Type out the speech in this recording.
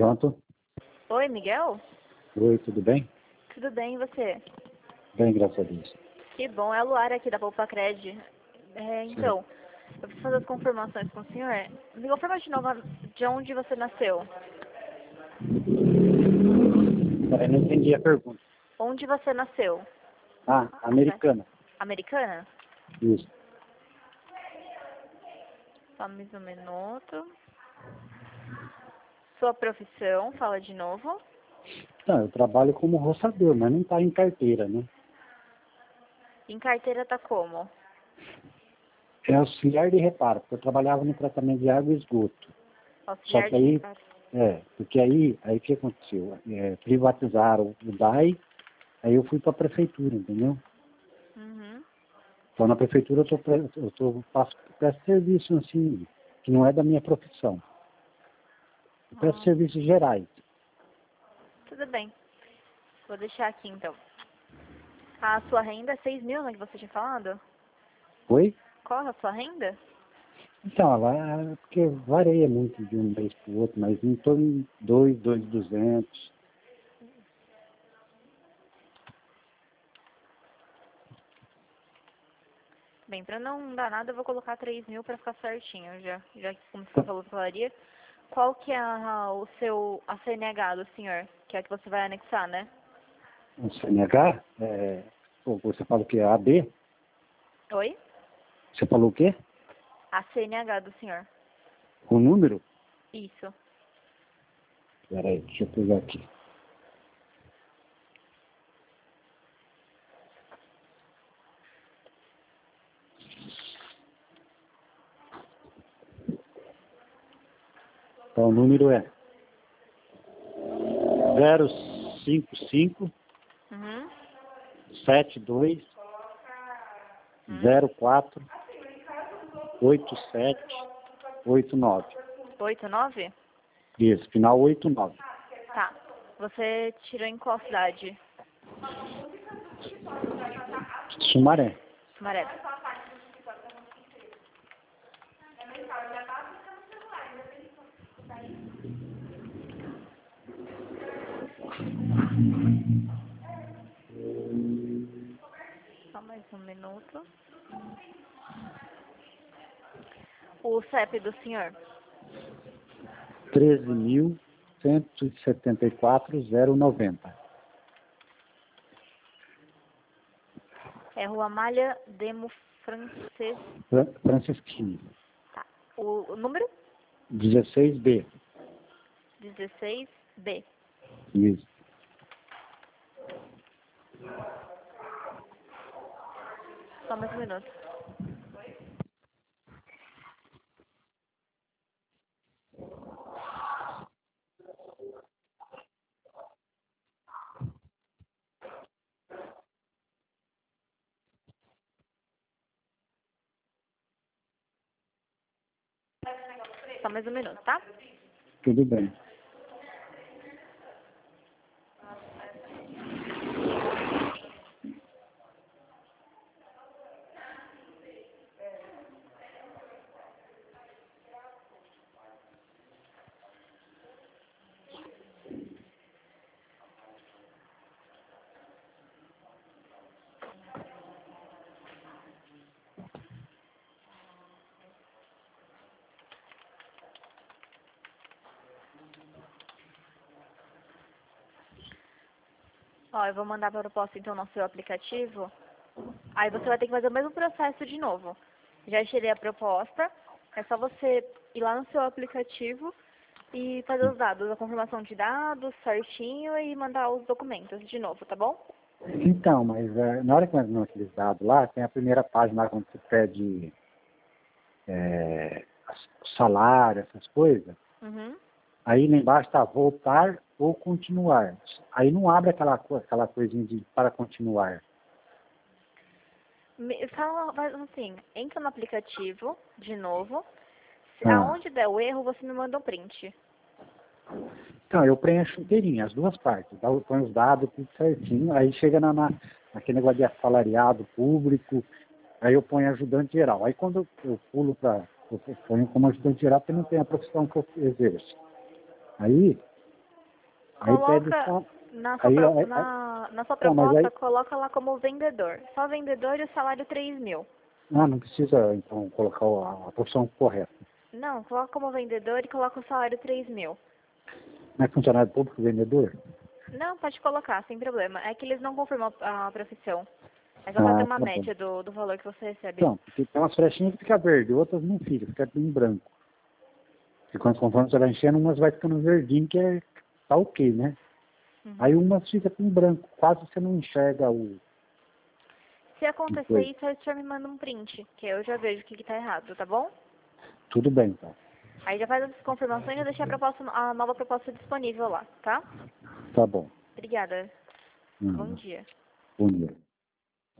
Pronto? Oi, Miguel? Oi, tudo bem? Tudo bem, e você? Bem, graças a Deus. Que bom, é a Luara aqui da Poupa-Cred. Então, eu preciso fazer as confirmações com o senhor. Me confirma de novo de onde você nasceu. Eu não entendi a pergunta. Onde você nasceu? Ah, americana. Americana? Isso. Só mais um minuto. Sua profissão, fala de novo. Então, eu trabalho como roçador, mas não está em carteira, né? Em carteira tá como? É auxiliar de reparo, porque eu trabalhava no tratamento de água e esgoto. Só Auxiliar que de aí, reparo. porque aí o que aconteceu? Privatizaram o DAI, aí eu fui para a prefeitura, entendeu? Uhum. Então na prefeitura faço presto serviço assim, que não é da minha profissão. Eu presto serviços gerais. Tudo bem. Vou deixar aqui então. A sua renda é 6 mil, né, que você tinha falado? Oi? Qual é a sua renda? Então, porque varia muito de um mês para o outro, mas em torno de 2.200. Bem, pra não dar nada, eu vou colocar 3 mil pra ficar certinho, já que como você falou, falaria. Qual que é a CNH do senhor? Que é a que você vai anexar, né? O CNH, você fala o que é AB? Oi? Você falou o quê? A CNH do senhor. O número? Isso. Peraí, deixa eu pegar aqui. Então, o número é 055 Uhum. 72 04 87 89. 89? Isso, final 89. Tá. Você tirou em qual cidade? Sumaré. Sumaré. Só mais um minuto. O CEP do senhor? 13.174.090. É Rua Malha Demo Frances. Francisquinho. Tá. O número? 16B. 16B. Isso. Só mais um minuto. Só mais um minuto, tá? Tudo bem. Ó, eu vou mandar a proposta então no seu aplicativo. Aí você vai ter que fazer o mesmo processo de novo. Já tirei a proposta. É só você ir lá no seu aplicativo e fazer os dados, a confirmação de dados certinho e mandar os documentos de novo, tá bom? Então, mas na hora que nós mandamos aqueles dados lá, tem a primeira página lá quando você pede salário, essas coisas. Uhum. Aí lá embaixo está voltar ou continuar. Aí não abre aquela coisinha de para continuar. Fala, mas assim, entra no aplicativo de novo. Ah. Aonde der o erro, você me manda um print. Então, eu preencho inteirinho, as duas partes. Tá? Eu ponho os dados tudo certinho. Aí chega naquele negócio de assalariado público. Aí eu ponho ajudante geral. Aí quando eu pulo eu ponho como ajudante geral, porque não tem a profissão que eu exerço. Aí Aí pede Coloca só... na sua, Aí, na sua não, mas proposta, aí... coloca lá como vendedor. Só vendedor e o salário 3.000. Ah, não precisa, então, colocar a profissão correta. Não, coloca como vendedor e coloca o salário 3.000. Não é funcionário público vendedor? Não, pode colocar, sem problema. É que eles não confirmam a profissão. É só fazer Ah, uma tá bom. média do valor que você recebe. Então, porque tem umas flechinhas que ficam verdes, outras não ficam, fica em branco. E conforme você vai enchendo, umas vai ficando verdinho, que tá ok, né? Uhum. Aí umas fica com branco, quase você não enxerga o... Se acontecer isso, aí o senhor me manda um print, que eu já vejo o que tá errado, tá bom? Tudo bem, então. Aí já faz as confirmações e eu deixei a nova proposta disponível lá, tá? Tá bom. Obrigada. Bom Hum, dia. bom dia.